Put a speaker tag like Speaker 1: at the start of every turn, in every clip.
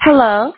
Speaker 1: Hello.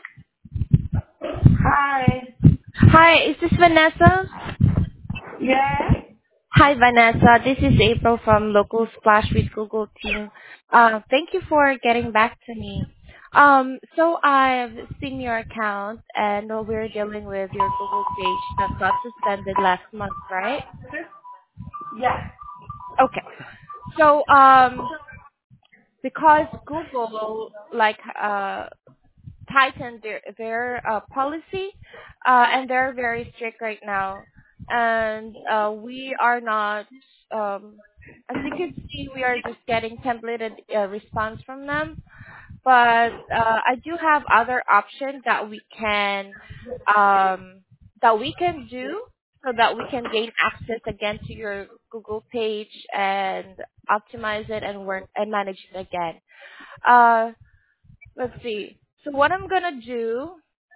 Speaker 2: Hi.
Speaker 1: Hi, is this Vanessa?
Speaker 2: Yes.
Speaker 1: Hi, Vanessa. This is April from Local Splash with Google team. Thank you for getting back to me. So I've seen your account and we're dealing with your Google page that got suspended last month, right?
Speaker 2: Yes.
Speaker 1: Okay. So because Google tightened their policy, and they're very strict right now. And we are not, as you can see, we are just getting templated response from them. But I do have other options um, that we can do so that we can gain access again to your Google page and optimize it and work and manage it again. Uh, let's see. So what I'm gonna do,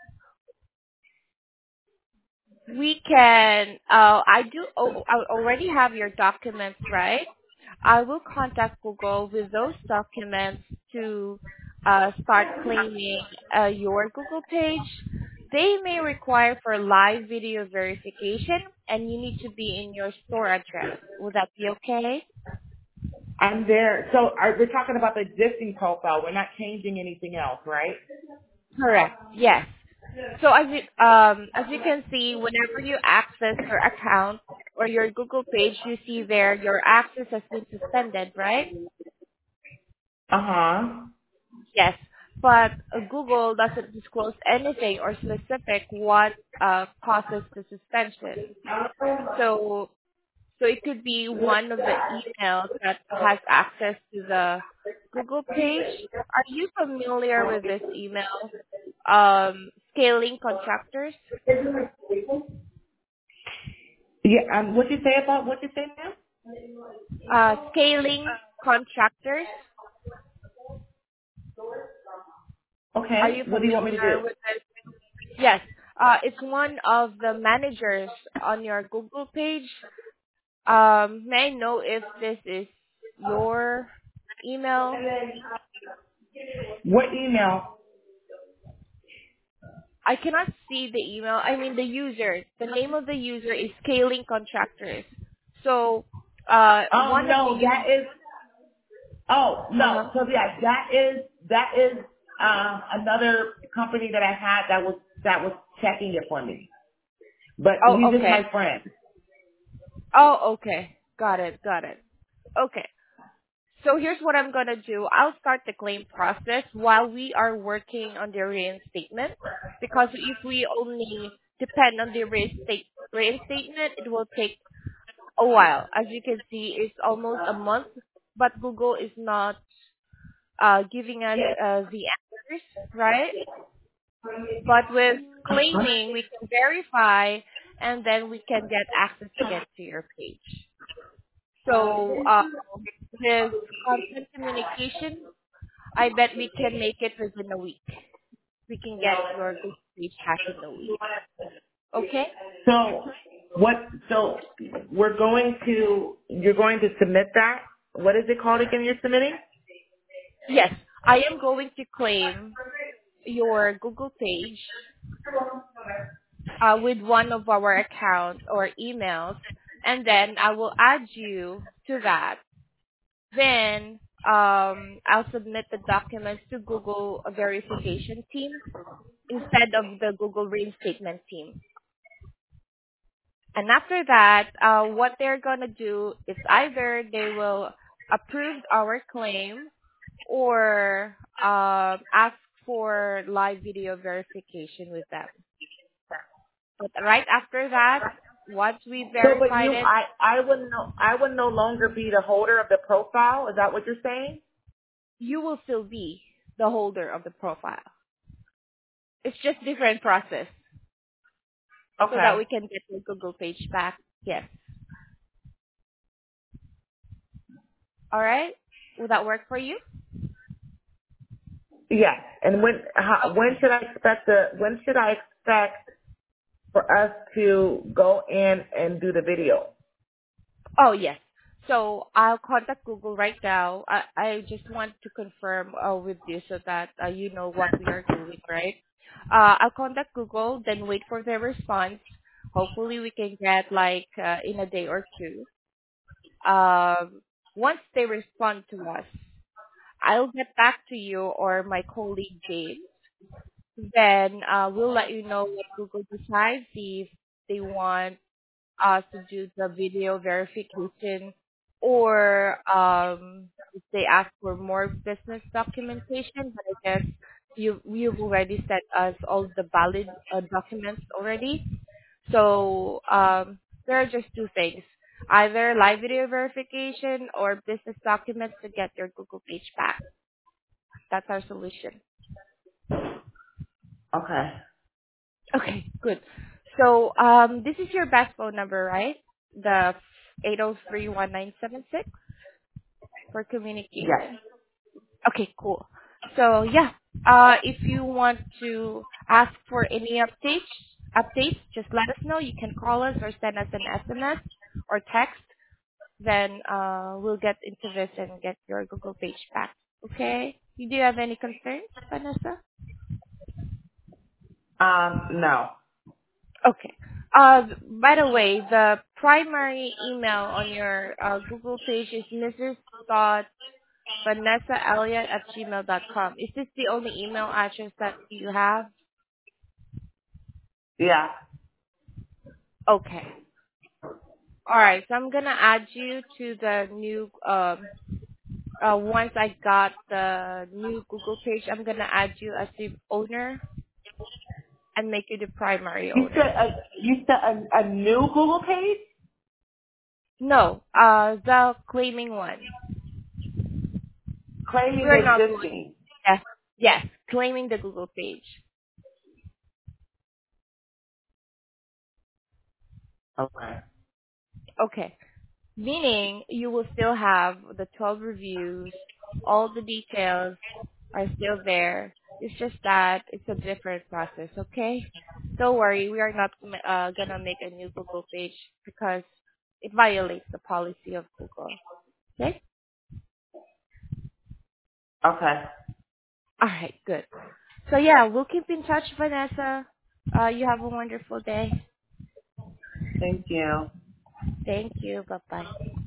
Speaker 1: we can. I already have your documents, right? I will contact Google with those documents to start claiming your Google page. They may require for live video verification, and you need to be in your store address. Would that be okay?
Speaker 2: I'm there. So we're talking about the existing profile. We're not changing anything else, right?
Speaker 1: Correct. Yes. So as you can see, whenever you access your account or your Google page, you see there your access has been suspended, right?
Speaker 2: Uh-huh.
Speaker 1: Yes. But Google doesn't disclose anything or specific what causes the suspension. So so it could be one of the emails that has access to the Google page. Are you familiar with this email? Scaling contractors.
Speaker 2: Yeah, what you say now?
Speaker 1: Scaling contractors. Are
Speaker 2: Okay.
Speaker 1: you
Speaker 2: What do you want me to do?
Speaker 1: familiar with this? Yes. It's one of the managers on your Google page. May I know if this is your email?
Speaker 2: What email?
Speaker 1: I cannot see the email. I mean the user. The name of the user is Scaling Contractors. So,
Speaker 2: Oh,
Speaker 1: one of the
Speaker 2: no, that is, oh,
Speaker 1: uh
Speaker 2: no. So yeah, that is another company that I had that was checking it for me. But
Speaker 1: Oh,
Speaker 2: he's just
Speaker 1: okay.
Speaker 2: my friend.
Speaker 1: Oh, okay. Got it. Got it. Okay. So here's what I'm gonna do. I'll start the claim process while we are working on the reinstatement, because if we only depend on the reinstatement, it will take a while. As you can see, it's almost a month, but Google is not giving us the answers, right? But with claiming, we can verify, and then we can get access again to your page. So with constant communication, I bet we can make it within a week. We can get your Google page back in a week. Okay?
Speaker 2: So what? So you're going to submit that. What is it called again? You're submitting.
Speaker 1: Yes, I am going to claim your Google page with one of our accounts or emails, and then I will add you to that. Then I'll submit the documents to Google verification team instead of the Google reinstatement team. And after that, what they're gonna do is either they will approve our claim or ask for live video verification with them. But right after that, once we
Speaker 2: So, but
Speaker 1: verified it,
Speaker 2: I would no longer be the holder of the profile. Is that what you're saying?
Speaker 1: you will still be the holder of the profile. It's just different process so that
Speaker 2: Okay.
Speaker 1: we can get the Google page back. Yes. All right. Will that work for you?
Speaker 2: Yes. And
Speaker 1: Okay.
Speaker 2: when should I expect for us to go in and do the video?
Speaker 1: Oh, yes. So I'll contact Google right now. I just want to confirm with you so that you know what we are doing, right? I'll contact Google, then wait for their response. Hopefully, we can get like in a day or two. Once they respond to us, I'll get back to you or my colleague James. Then we'll let you know what Google decides. See if they want us to do the video verification or if they ask for more business documentation. But I guess you've already sent us all the valid documents already. So there are just two things. Either live video verification or business documents to get your Google page back. That's our solution.
Speaker 2: Okay.
Speaker 1: Okay, good. So this is your best phone number, right? The 8031976 for
Speaker 2: Yes.
Speaker 1: communication. Okay, cool. So yeah, if you want to ask for any updates, just let us know. You can call us or send us an SMS or text. Then we'll get into this and get your Google page back. Okay? You do have any concerns, Vanessa?
Speaker 2: No.
Speaker 1: Okay. By the way, the primary email on your Google page is Mrs. VanessaElliott@gmail.com. Is this the only email address that you have?
Speaker 2: Yeah.
Speaker 1: Okay. All right. So I'm gonna add you to the new. Once I got the new Google page, I'm gonna add you as the owner and make you the primary
Speaker 2: You said
Speaker 1: owner.
Speaker 2: a new Google page?
Speaker 1: No, the claiming one.
Speaker 2: Claiming
Speaker 1: We're
Speaker 2: the
Speaker 1: not going.
Speaker 2: existing.
Speaker 1: Yes, yes, claiming the Google page.
Speaker 2: Okay.
Speaker 1: Okay. Meaning you will still have the 12 reviews, all the details are still there. It's just that it's a different process, okay? Don't worry, we are not gonna make a new Google page because it violates the policy of Google. Okay?
Speaker 2: Okay.
Speaker 1: Alright, good. So yeah, we'll keep in touch, Vanessa. You have a wonderful day.
Speaker 2: Thank you.
Speaker 1: Thank you. Bye bye.